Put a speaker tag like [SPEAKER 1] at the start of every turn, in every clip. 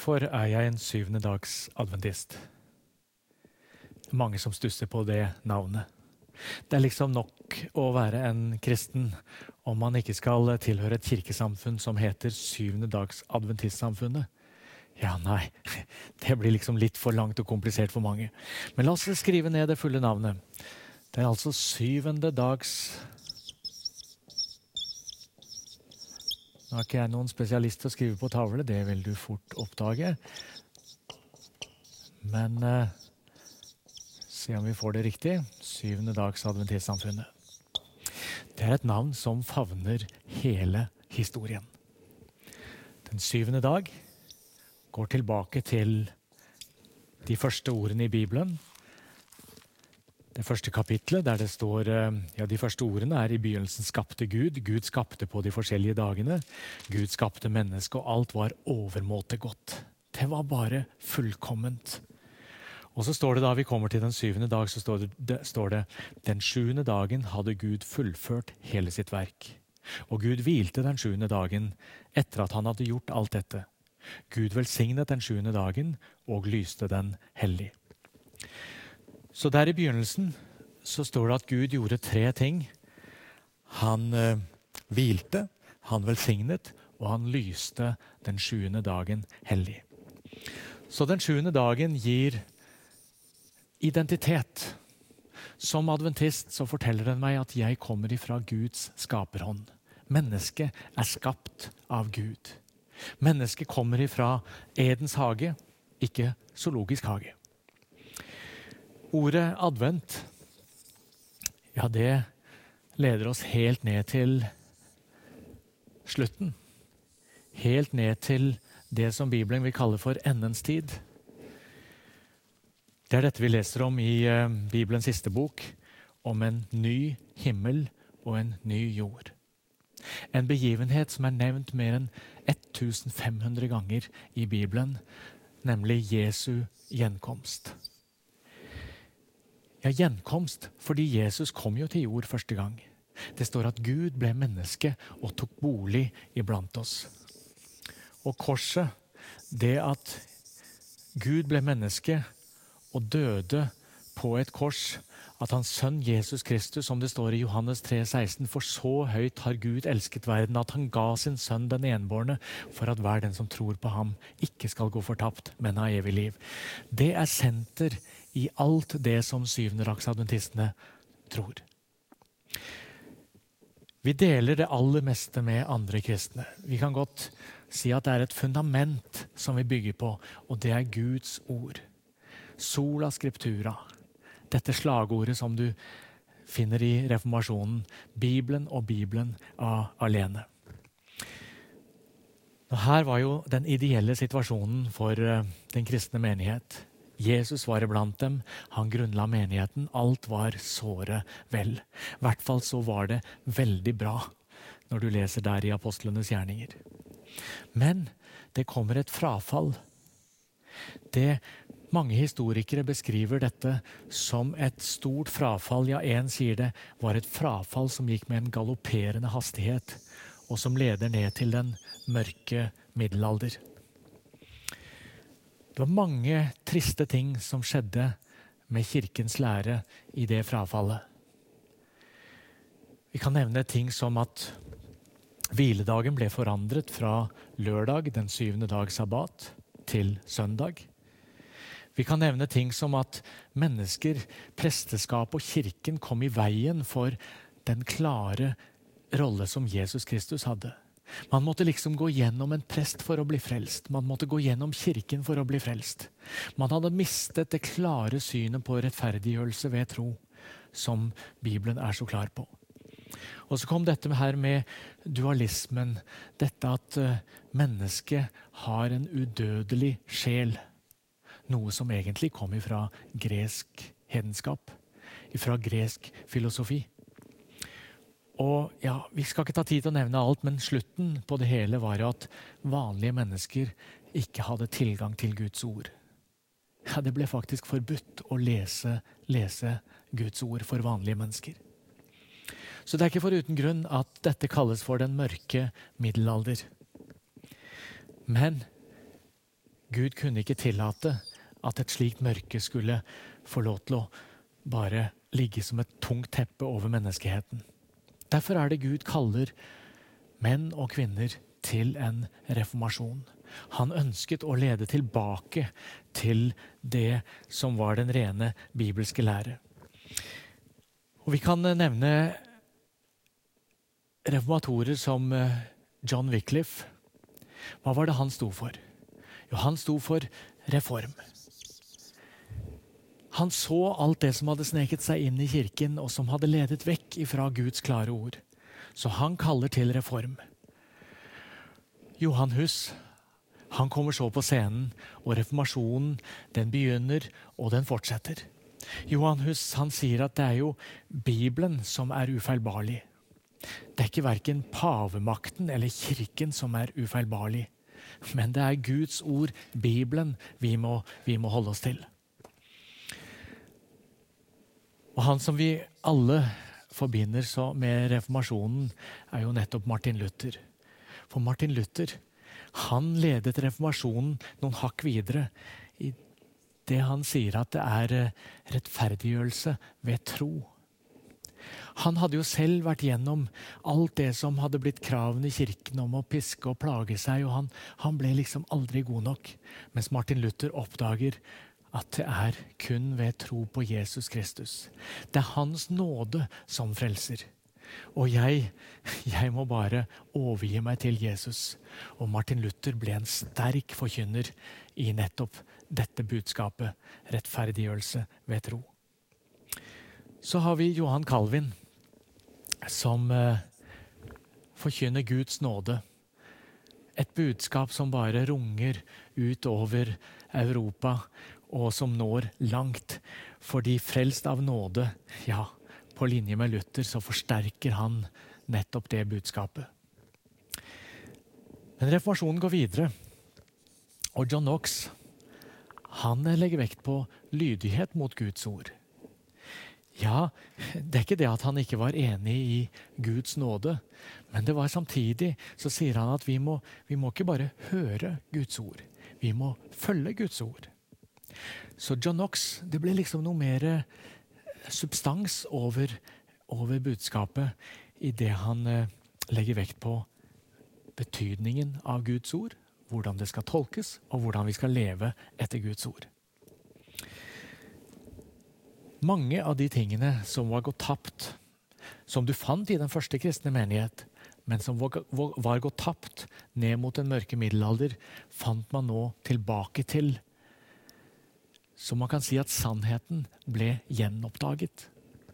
[SPEAKER 1] Hvorfor er jeg en syvende dags adventist? Mange som stusser på det navnet. Det er liksom nok å være en kristen om man ikke skal tilhøre et kirkesamfunn som heter syvende dags adventistsamfunnet. Ja, nei, det blir liksom litt for langt og komplisert for mange. Men la oss skrive ned det fulle navnet. Det er altså syvende dags. Nå er ikke jeg noen spesialist til å skrive på tavle, det vil du fort oppdage. Men se om vi får det riktig. Syvende dags adventistsamfunnet. Det er et navn som favner hele historien. Den syvende dag går tilbake til de første ordene i Bibelen. Det første kapitlet der det står, de første ordene er i begynnelsen skapte Gud. Gud skapte på de forskjellige dagene. Gud skapte mennesket, og alt var overmåte godt. Det var bare fullkomment. Og så står det da vi kommer til den syvende dag, så står det den sjuende dagen hadde Gud fullført hele sitt verk. Og Gud hvilte den sjuende dagen etter at han hadde gjort alt dette. Gud velsignet den sjuende dagen og lyste den hellig. Så der i begynnelsen så står det at Gud gjorde tre ting. Han hvilte, han velsignet, og han lyste den sjuende dagen hellig. Så den sjuende dagen gir identitet. Som adventist så forteller den meg at jeg kommer ifra Guds skaperhånd. Mennesket er skapt av Gud. Mennesket kommer ifra Edens hage, ikke zoologisk hage. Ordet advent, ja, det leder oss helt ned til slutten. Helt ned til det som Bibelen vil kalle for endens tid. Det er dette vi leser om i Bibelens siste bok, om en ny himmel og en ny jord. En begivenhet som er nevnt mer enn 1500 ganger i Bibelen, nemlig Jesu gjenkomst. Ja, gjenkomst, fordi Jesus kom jo til jord første gang. Det står at Gud ble menneske og tok bolig iblant oss. Og korset, det at Gud ble menneske og døde på et kors, at hans sønn Jesus Kristus, som det står i Johannes 3,16, for så høyt har Gud elsket verden, at han ga sin sønn den enbårne, for at hver den som tror på ham ikke skal gå fortapt, men ha evig liv. Det er senter i alt det som syvendedagsadventistene tror. Vi deler det aller meste med andre kristne. Vi kan godt si at det er et fundament som vi bygger på, og det er Guds ord. Sola scriptura. Dette slagordet som du finner i reformasjonen. Bibelen og Bibelen alene. Og her var jo den ideelle situasjonen for den kristne menighet. Jesus var iblant dem, han grunnla menigheten, alt var såre vel. I hvert fall så var det veldig bra når du leser der i apostlenes gjerninger. Men det kommer et frafall. Mange historikere beskriver dette som et stort frafall. Ja, en sier det var et frafall som gikk med en galopperende hastighet, og som leder ned til den mørke middelalder. Det var mange triste ting som skjedde med kirkens lære i det frafallet. Vi kan nevne ting som at hviledagen ble forandret fra lørdag, den syvende dag sabbat, til søndag. Vi kan nevne ting som at mennesker, presteskap og kirken kom i veien for den klare rolle som Jesus Kristus hadde. Man måtte liksom gå gjennom en prest for å bli frelst. Man måtte gå gjennom kirken for å bli frelst. Man hadde mistet det klare synet på rettferdiggjørelse ved tro, som Bibelen er så klar på. Og så kom dette her med dualismen, dette at mennesket har en udødelig sjel. Noe som egentlig kom ifra gresk hedenskap, ifra gresk filosofi. Og ja, vi skal ikke ta tid til å nevne alt, men slutten på det hele var at vanlige mennesker ikke hadde tilgang til Guds ord. Ja, det ble faktisk forbudt å lese Guds ord for vanlige mennesker. Så det er ikke for uten grunn at dette kalles for den mørke middelalder. Men Gud kunne ikke tillate at et slikt mørke skulle få lov til å bare ligge som et tungt teppe over menneskeheten. Derfor er det Gud kaller menn og kvinner til en reformasjon. Han ønsket å lede tilbake til det som var den rene bibelske lære. Og vi kan nevne reformatorer som John Wycliffe. Hva var det han sto for? Jo, han sto for reform. Han så alt det som hadde sneket seg inn i kirken, og som hadde ledet vekk ifra Guds klare ord. Så han kaller til reform. Johan Hus, han kommer så på scenen, og reformasjonen, den begynner, og den fortsetter. Johan Hus, han sier at det er jo Bibelen som er ufeilbarlig. Det er ikke hverken pavemakten eller kirken som er ufeilbarlig, men det er Guds ord, Bibelen, vi må holde oss til. Og han som vi alle forbinder så med reformasjonen, er jo nettopp Martin Luther. For Martin Luther, han ledet reformasjonen noen hakk videre i det han sier at det er rettferdiggjørelse ved tro. Han hadde jo selv vært gjennom alt det som hadde blitt kravene i kirken om å piske og plage seg, og han ble liksom aldri god nok. Mens Martin Luther oppdager at det er kun ved tro på Jesus Kristus. Det er hans nåde som frelser. Og jeg må bare overgi meg til Jesus. Og Martin Luther ble en sterk forkynner i nettopp dette budskapet, rettferdiggjørelse ved tro. Så har vi Johan Calvin, som forkynner Guds nåde. Et budskap som bare runger ut over Europa, og som når langt. Fordi frelst av nåde, ja, på linje med Luther, så forsterker han nettopp det budskapet. Men reformasjonen går videre. Og John Knox, han legger vekt på lydighet mot Guds ord. Ja, det er ikke det at han ikke var enig i Guds nåde, men det var samtidig, så sier han at vi må ikke bare høre Guds ord, vi må følge Guds ord. Så John Knox, det ble liksom noe mer substans over budskapet i det han legger vekt på betydningen av Guds ord, hvordan det skal tolkes, og hvordan vi skal leve etter Guds ord. Mange av de tingene som var gått tapt, som du fant i den første kristne menighet, men som var gått tapt ned mot den mørke middelalder, fant man nå tilbake til. Så man kan si at sannheten ble gjenoppdaget.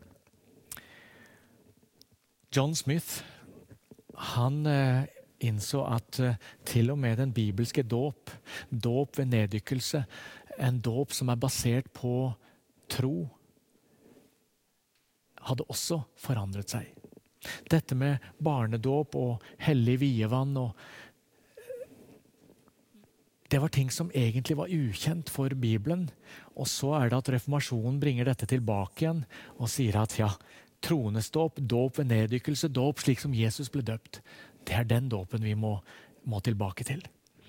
[SPEAKER 1] John Smith, han innså at til og med den bibelske dåp ved neddykkelse, en dåp som er basert på tro, hadde også forandret seg. Dette med barnedåp og hellig vievann, det var ting som egentlig var ukjent for Bibelen. Og så er det at reformasjonen bringer dette tilbake igjen og sier at ja, troendes dåp, dåp ved neddykkelse, dåp slik som Jesus ble døpt, det er den dåpen vi må tilbake til.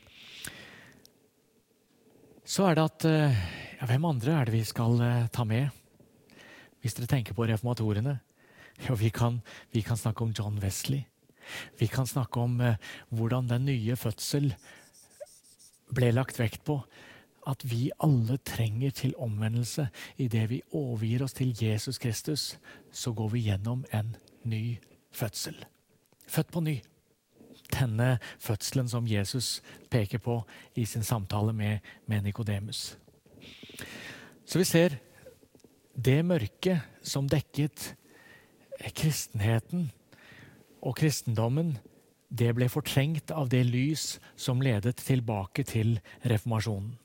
[SPEAKER 1] Så er det at, ja, hvem andre er det vi skal ta med? Hvis dere tenker på reformatorene, ja, vi kan snakke om John Wesley. Vi kan snakke om hvordan den nye fødsel ble lagt vekt på, at vi alle trenger til omvendelse. I det vi overgir oss til Jesus Kristus, så går vi gjennom en ny fødsel. Født på ny. Denne fødselen som Jesus peker på i sin samtale med Nikodemus. Så vi ser det mørke som dekket kristenheten og kristendommen, det ble fortrengt av det lys som ledet tilbake til reformasjonen.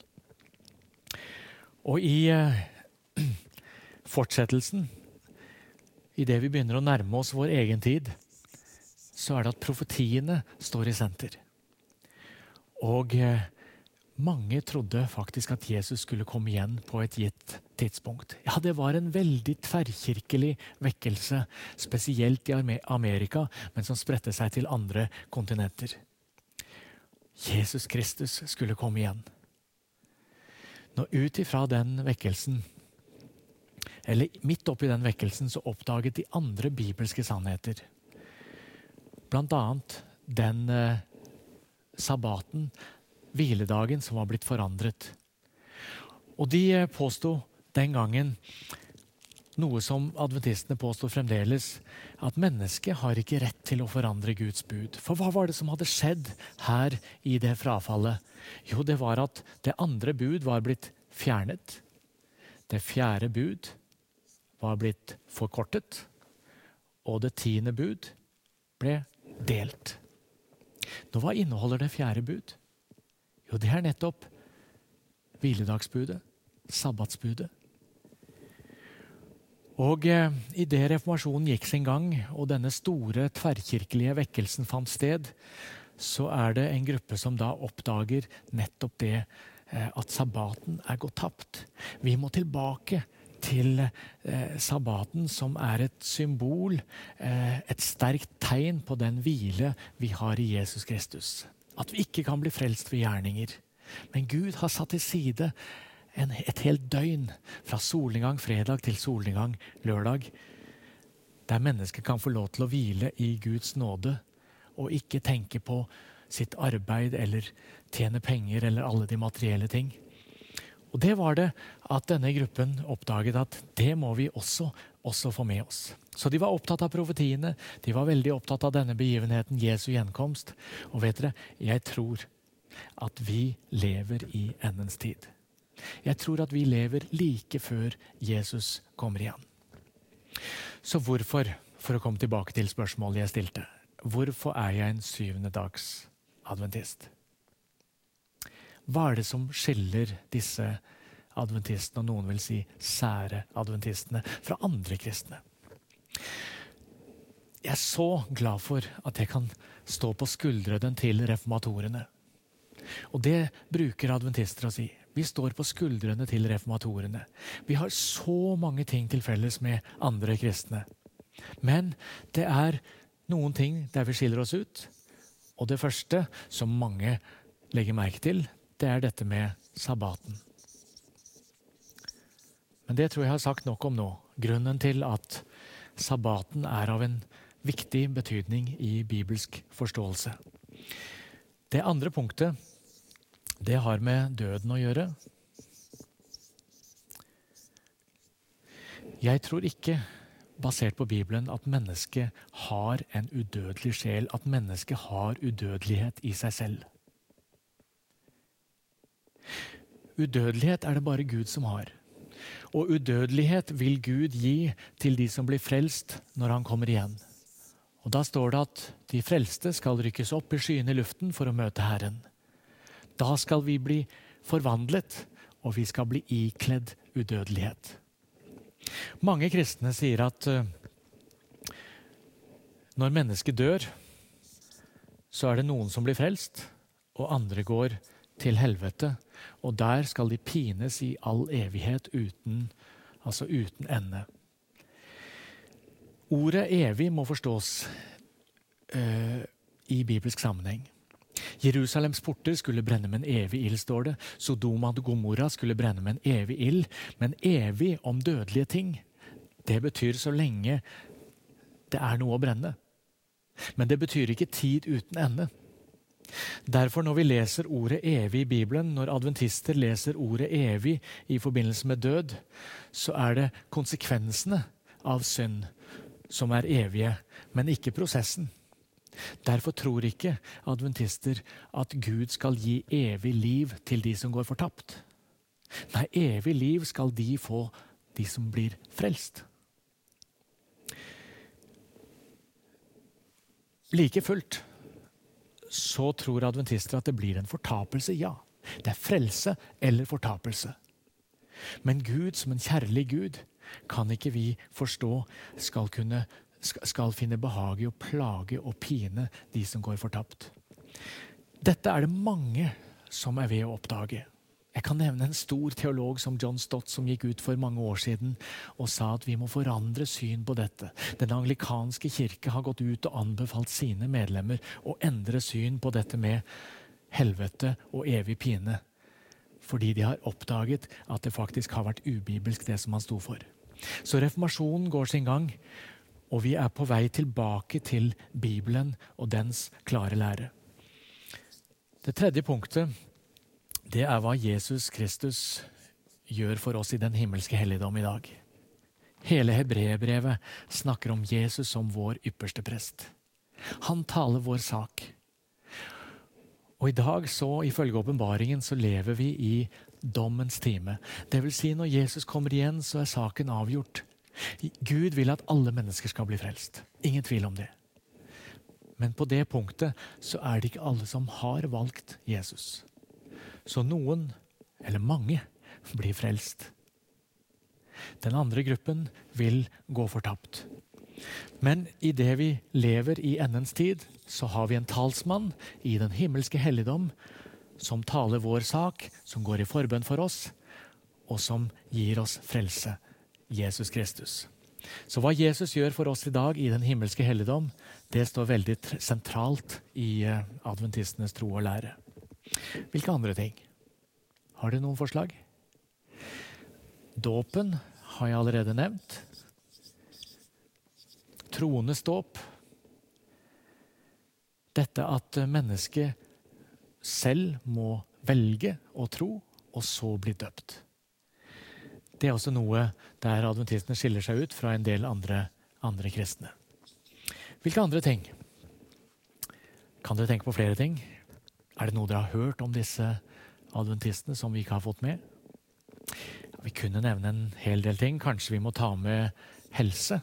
[SPEAKER 1] Og i fortsettelsen, i det vi begynner å nærme oss vår egen tid, så er det at profetiene står i senter. Og mange trodde faktisk at Jesus skulle komme igjen på et gitt tidspunkt. Ja, det var en veldig tverrkirkelig vekkelse, spesielt i Amerika, men som spredte seg til andre kontinenter. Jesus Kristus skulle komme igjen. Nå ut ifra den vekkelsen, eller midt oppi den vekkelsen, så oppdaget de andre bibelske sannheter. Blant annet den sabbaten, hviledagen som var blitt forandret. Og de påstod den gangen noe som adventistene påstår fremdeles, at mennesket har ikke rett til å forandre Guds bud. For hva var det som hadde skjedd her i det frafallet? Jo, det var at det andre bud var blitt fjernet. Det fjerde bud var blitt forkortet. Og det 10. bud ble delt. Nå, hva inneholder det fjerde bud? Jo, det er nettopp hviledagsbudet, sabbatsbudet. Og i det reformasjonen gikk sin gang, og denne store tverrkirkelige vekkelsen fant sted, så er det en gruppe som da oppdager nettopp det at sabbaten er gått tapt. Vi må tilbake til sabbaten, som er et symbol, et sterkt tegn på den hvile vi har i Jesus Kristus. At vi ikke kan bli frelst ved gjerninger. Men Gud har satt til side et helt døgn, fra solnedgang fredag til solnedgang lørdag, der mennesket kan få lov til å hvile i Guds nåde, og ikke tenke på sitt arbeid eller tjene penger eller alle de materielle ting. Og det var det at denne gruppen oppdaget at det må vi også få med oss. Så de var opptatt av profetiene, de var veldig opptatt av denne begivenheten, Jesu gjenkomst. Og vet dere, jeg tror at vi lever i endens tid. Jeg tror at vi lever like før Jesus kommer igjen. Så hvorfor, for å komme tilbake til spørsmålet jeg stilte, hvorfor er jeg en 7. dags adventist? Hva er det som skiller disse adventistene, og noen vil si sære adventistene, fra andre kristne? Jeg er så glad for at jeg kan stå på skuldrene til reformatorene. Og det bruker adventister å si. Vi står på skuldrene til reformatorene. Vi har så mange ting til felles med andre kristne. Men det er noen ting der vi skiller oss ut. Og det første som mange legger merke til, det er dette med sabbaten. Men det tror jeg har sagt nok om nå. Grunnen til at sabbaten er av en viktig betydning i bibelsk forståelse. Det andre punktet, det har med døden å gjøre. Jeg tror ikke, basert på Bibelen, at mennesket har en udødelig sjel, at mennesket har udødelighet i seg selv. Udødelighet er det bare Gud som har. Og udødelighet vil Gud gi til de som blir frelst når han kommer igjen. Og da står det at de frelste skal rykkes opp i skyene i luften for å møte Herren. Da skal vi bli forvandlet, og vi skal bli ikledd udødelighet. Mange kristne sier at når mennesket dør, så er det noen som blir frelst, og andre går til helvete, og der skal de pines i all evighet uten ende. Ordet evig må forstås i bibelsk sammenheng. Jerusalems porter skulle brenne med en evig ild, står det. Sodoma og Gomorra skulle brenne med en evig ild. Men evig om dødelige ting, det betyr så lenge det er noe å brenne. Men det betyr ikke tid uten ende. Derfor når vi leser ordet evig i Bibelen, når adventister leser ordet evig i forbindelse med død, så er det konsekvensene av synd som er evige, men ikke prosessen. Derfor tror ikke adventister at Gud skal gi evig liv til de som går fortapt. Nei, evig liv skal de få, de som blir frelst. Like fullt så tror adventister at det blir en fortapelse, ja. Det er frelse eller fortapelse. Men Gud som en kjærlig Gud kan ikke vi forstå skal finne behag i å plage og pine de som går fortapt. Dette er det mange som er ved å oppdage. Jeg kan nevne en stor teolog som John Stott, som gikk ut for mange år siden og sa at vi må forandre syn på dette. Den anglikanske kirke har gått ut og anbefalt sine medlemmer å endre syn på dette med helvete og evig pine. fordi de har oppdaget at det faktisk har vært ubibelsk det som han sto for. Så reformasjonen går sin gang, og vi er på vei tilbake til Bibelen og dens klare lære. Det tredje punktet, det er hva Jesus Kristus gjør for oss i den himmelske helligdom i dag. Hele Hebreerbrevet snakker om Jesus som vår ypperste prest. Han taler vår sak. Og i dag, så ifølge åpenbaringen, så lever vi i dommens time. Det vil si, når Jesus kommer igjen, så er saken avgjort. Gud vil at alle mennesker skal bli frelst. Ingen tvil om det. Men på det punktet så er det ikke alle som har valgt Jesus. Så noen, eller mange, blir frelst. Den andre gruppen vil gå fortapt. Men i det vi lever i endens tid, så har vi en talsmann i den himmelske helligdom som taler vår sak, som går i forbønn for oss, og som gir oss frelse, Jesus Kristus. Så hva Jesus gjør for oss i dag i den himmelske helligdom, det står veldig sentralt i adventistenes tro og lære. Hvilke andre ting? Har du noen forslag? Dåpen har jeg allerede nevnt. Troendes dåp. Dette at mennesket selv må velge å tro, og så bli døpt. Det er også noe der adventistene skiller seg ut fra en del andre kristne. Hvilke andre ting? Kan dere tenke på flere ting? Er det noe dere har hørt om disse adventistene som vi ikke har fått med? Vi kunne nevne en hel del ting. Kanskje vi må ta med helse.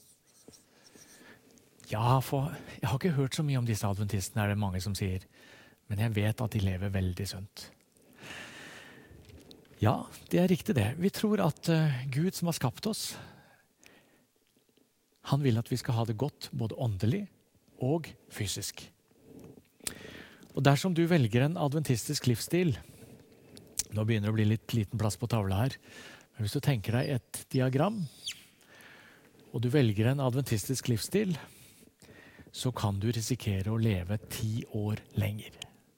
[SPEAKER 1] Ja, for jeg har ikke hørt så mye om disse adventistene, er det mange som sier. Men jeg vet at de lever veldig sunt. Ja, det er riktig det. Vi tror at Gud som har skapt oss, han vil at vi skal ha det godt både åndelig og fysisk. Og dersom du velger en adventistisk livsstil, nå begynner det å bli litt liten plass på tavla her, men hvis du tenker deg et diagram, og du velger en adventistisk livsstil, så kan du risikere å leve 10 år lenger.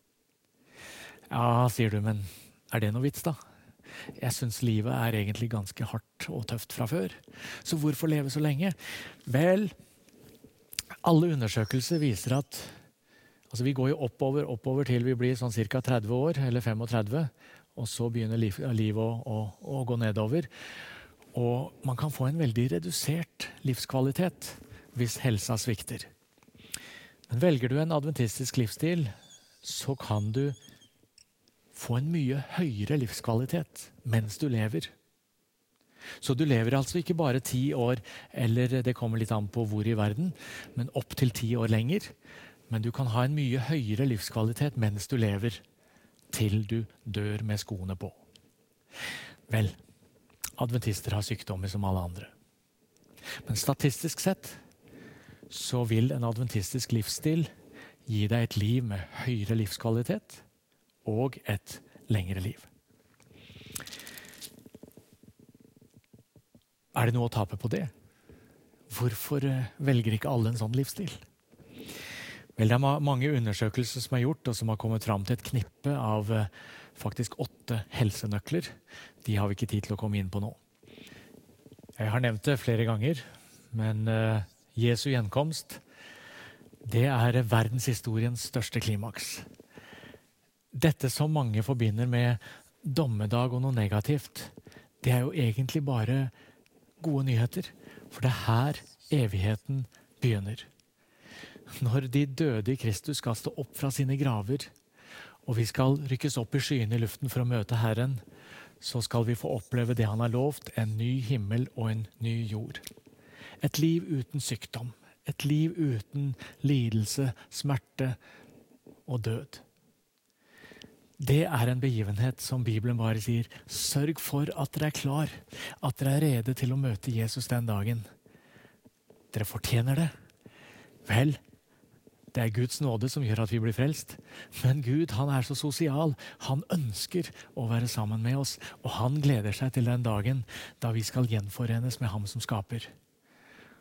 [SPEAKER 1] Ja, sier du, men er det noe vits da? Jeg synes livet er egentlig ganske hardt og tøft fra før. Så hvorfor leve så lenge? Vel, alle undersøkelser viser at vi går jo oppover til vi blir sånn cirka 30 år, eller 35, og så begynner livet å gå nedover. Og man kan få en veldig redusert livskvalitet hvis helsa svikter. Men velger du en adventistisk livsstil, så kan du få en mye høyere livskvalitet mens du lever. Så du lever altså ikke bare 10 år, eller det kommer litt an på hvor i verden, men opp til 10 år lenger. Men du kan ha en mye høyere livskvalitet mens du lever, til du dør med skoene på. Vel, adventister har sykdommer som alle andre. Men statistisk sett, så vil en adventistisk livsstil gi deg et liv med høyere livskvalitet, og et lengre liv. Er det noe å tape på det? Hvorfor velger ikke alle en sånn livsstil? Vel, det er mange undersøkelser som er gjort, og som har kommet fram til et knippe av faktisk 8 helsenøkler. De har vi ikke tid til å komme inn på nå. Jeg har nevnt det flere ganger, men Jesu gjenkomst, det er verdenshistoriens største klimaks. Dette som mange forbinder med dommedag og noe negativt, det er jo egentlig bare gode nyheter, for det er her evigheten begynner. Når de døde i Kristus skal stå opp fra sine graver, og vi skal rykkes opp i skyene i luften for å møte Herren, så skal vi få oppleve det han har lovt, en ny himmel og en ny jord. Et liv uten sykdom, et liv uten lidelse, smerte og død. Det er en begivenhet som Bibelen bare sier, sørg for at dere er klar, at dere er rede til å møte Jesus den dagen. Dere fortjener det. Vel, det er Guds nåde som gjør at vi blir frelst. Men Gud, han er så sosial. Han ønsker å være sammen med oss, og han gleder seg til den dagen da vi skal gjenforenes med ham som skaper.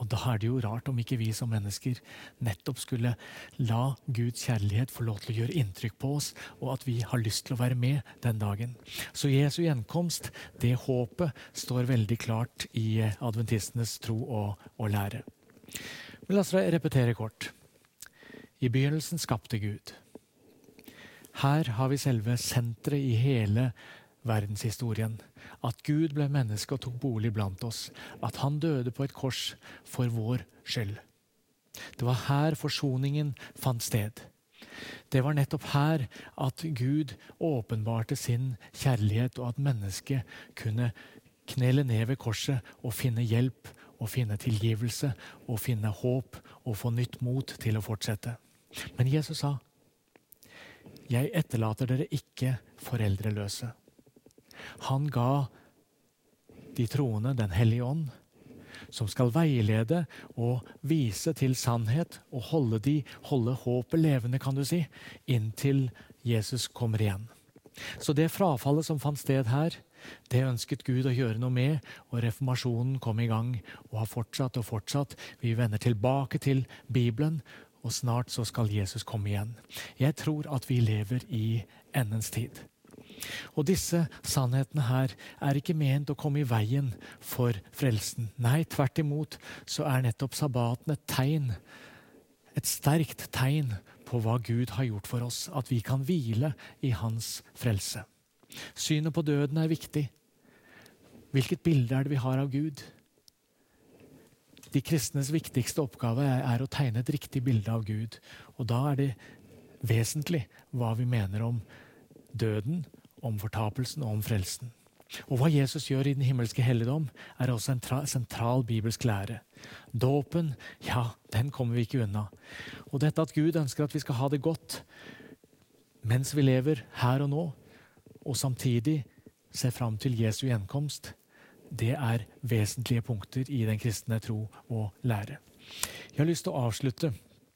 [SPEAKER 1] Og da er det jo rart om ikke vi som mennesker nettopp skulle la Guds kjærlighet få lov til å gjøre inntrykk på oss, og at vi har lyst til å være med den dagen. Så Jesu gjenkomst, det håpet, står veldig klart i adventistenes tro og lære. Men la oss repetere kort. I begynnelsen skapte Gud. Her har vi selve sentret i hele verdenshistorien. At Gud ble menneske og tok bolig blant oss. At han døde på et kors for vår skyld. Det var her forsoningen fant sted. Det var nettopp her at Gud åpenbarte sin kjærlighet, og at mennesket kunne knele ned ved korset og finne hjelp, og finne tilgivelse, og finne håp, og få nytt mot til å fortsette. Men Jesus sa, «Jeg etterlater dere ikke foreldreløse». Han ga de troende den hellige ånd, som skal veilede og vise til sannhet og holde håpet levende, kan du si, inntil Jesus kommer igjen. Så det frafallet som fant sted her, det ønsket Gud å gjøre noe med, og reformasjonen kom i gang og har fortsatt og fortsatt. Vi vender tilbake til Bibelen, og snart så skal Jesus komme igjen. Jeg tror at vi lever i endens tid. Og disse sannhetene her er ikke ment å komme i veien for frelsen. Nei, tvert imot så er nettopp sabbaten et tegn, et sterkt tegn på hva Gud har gjort for oss, at vi kan hvile i hans frelse. Synet på døden er viktig. Hvilket bilde er det vi har av Gud? De kristnes viktigste oppgave er å tegne et riktig bilde av Gud, og da er det vesentlig hva vi mener om døden, om fortapelsen og om frelsen. Og hva Jesus gjør i den himmelske helligdom er også en sentral bibelsk lære. Dåpen, ja, den kommer vi ikke unna. Og dette at Gud ønsker at vi skal ha det godt mens vi lever her og nå, og samtidig se fram til Jesu gjenkomst, det er vesentlige punkter i den kristne tro og lære. Jeg har lyst til å avslutte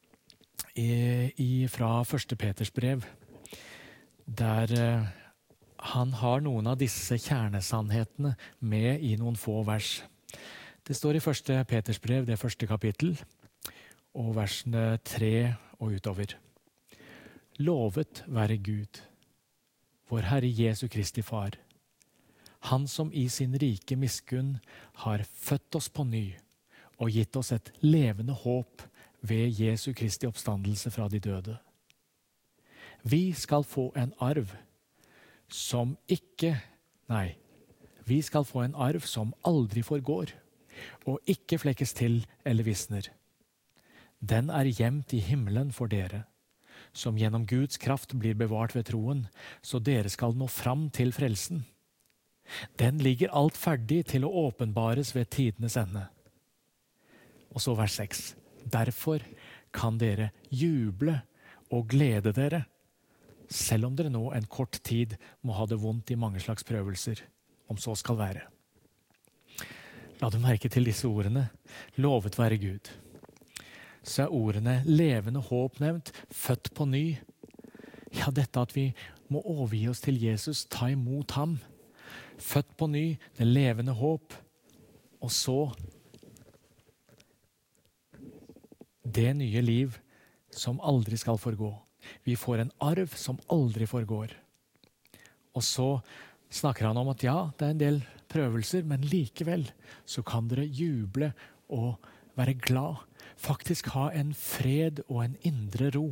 [SPEAKER 1] fra 1. Peters brev, der han har noen av disse kjernesannhetene med i noen få vers. Det står i 1. Peters brev, det første kapittel, og versene 3 og utover. Lovet være Gud, vår Herre Jesu Kristi Far, han som i sin rike miskunn har født oss på ny og gitt oss et levende håp ved Jesu Kristi oppstandelse fra de døde. Vi skal få en arv som aldri forgår, og ikke flekkes til eller visner. Den er gjemt i himmelen for dere, som gjennom Guds kraft blir bevart ved troen, så dere skal nå fram til frelsen. Den ligger alt ferdig til å åpenbares ved tidenes ende. Og så vers 6. Derfor kan dere juble og glede dere, selv om dere nå en kort tid må ha det vondt i mange slags prøvelser, om så skal være. La du merke til disse ordene, lovet være Gud. Så er ordene levende håp nevnt, født på ny. Ja, dette at vi må overgi oss til Jesus, ta imot ham. Født på ny, det levende håp. Og så det nye liv som aldri skal forgå. Vi får en arv som aldri forgår. Og så snakker han om at ja, det er en del prøvelser, men likevel så kan dere juble og være glad. Faktisk ha en fred og en indre ro.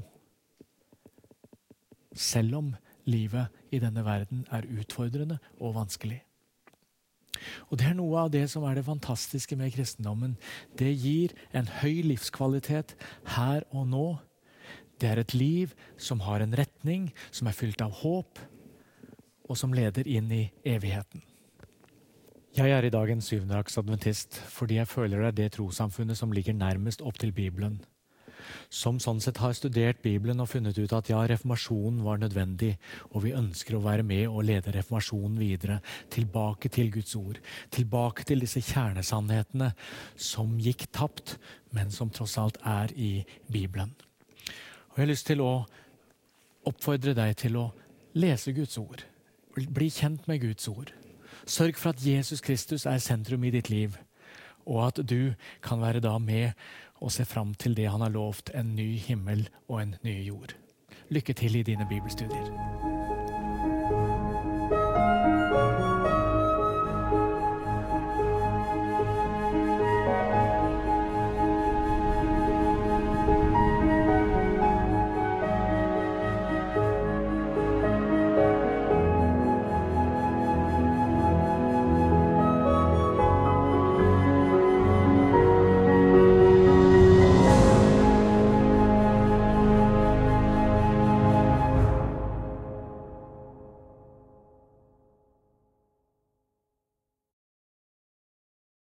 [SPEAKER 1] Selv om livet i denne verden er utfordrende og vanskelig. Og det er noe av det som er det fantastiske med kristendommen. Det gir en høy livskvalitet her og nå. Det er et liv som har en retning, som er fylt av håp, og som leder inn i evigheten. Jeg er i dag en syvendedagsadventist fordi jeg føler det er det trossamfunnet som ligger nærmest opp til Bibelen. Som sånn sett har studert Bibelen og funnet ut at ja, reformasjonen var nødvendig, og vi ønsker å være med og lede reformasjonen videre, tilbake til Guds ord, tilbake til disse kjernesannhetene som gikk tapt, men som tross alt er i Bibelen. Og jeg har lyst til å oppfordre deg til å lese Guds ord. Bli kjent med Guds ord. Sørg for at Jesus Kristus er sentrum i ditt liv. og at du kan være da med og se fram til det han har lovt, en ny himmel og en ny jord. Lykke til i dine bibelstudier.